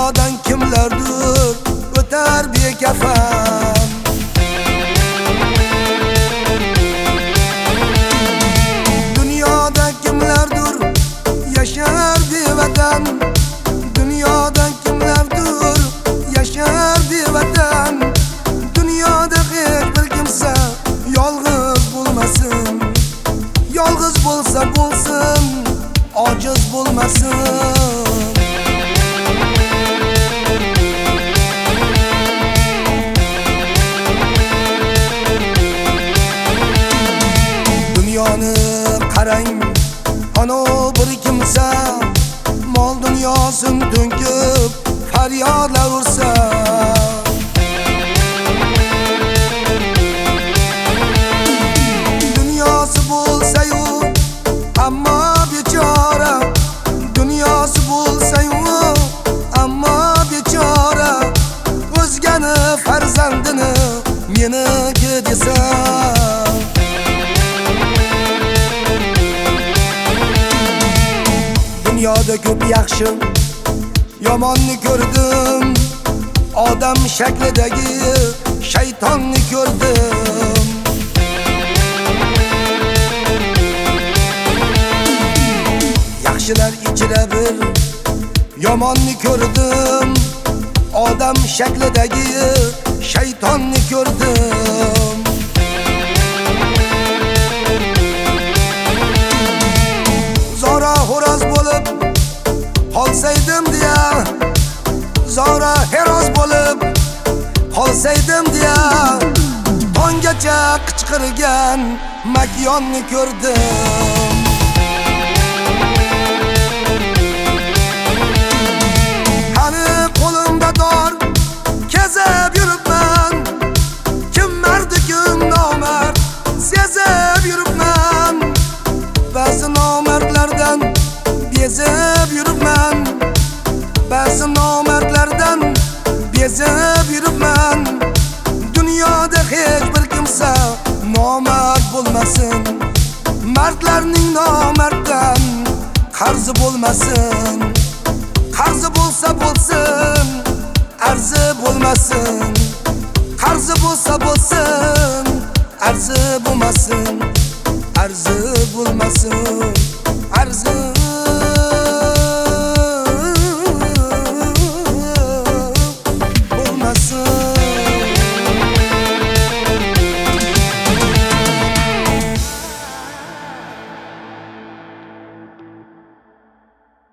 Dunyodan kimlardir o'tar bekafam. Dunyoda kimlardir yashar bevatan. Dunyoda kimlardir yashar bevatan. Dunyoda hech bir kimsa yolg'iz bo'lmasin. Yolg'iz bo'lsa bo'lsin, ojiz bo'lmasin. Dunyoni qarang, ana bir kimsa mol dunyosin to'nkib faryodlar ursa. Dunyosi bo'lsa-yu ammo bechora, dunyosi bo'lsa-yu ammo bechora, o'zgani farzandini meniki desa. Dunyoda ko'p yaxshi, yomonni ko'rdim. Odam shaklidagi shaytonni ko'rdim. Yaxshilar ichida bir yomonni ko'rdim. Odam shaklidagi shaytonni ko'rdim. Zora xo'roz bo'lib qolsaydim deya, zora heroz bo'lib qolsaydim deya, tonggacha qichqirgan makyonni ko'rdim. Qani qo'limda dor kezib yuribman, kim mard kim nomard sezib yuribman. Ba'zi nomardlardan bezib yuribman, ba'zi nomardlardan bezib yuribman. Dunyoda hech bir kimsa nomard bo'lmasin, mardlarning nomarddan qarzi bo'lmasin. Qarzi bo'lsa bo'lsin, arzi bo'lmasin. Qarzi bo'lsa bo'lsin, arzi bo'lmasin, arzi bo'lmasin.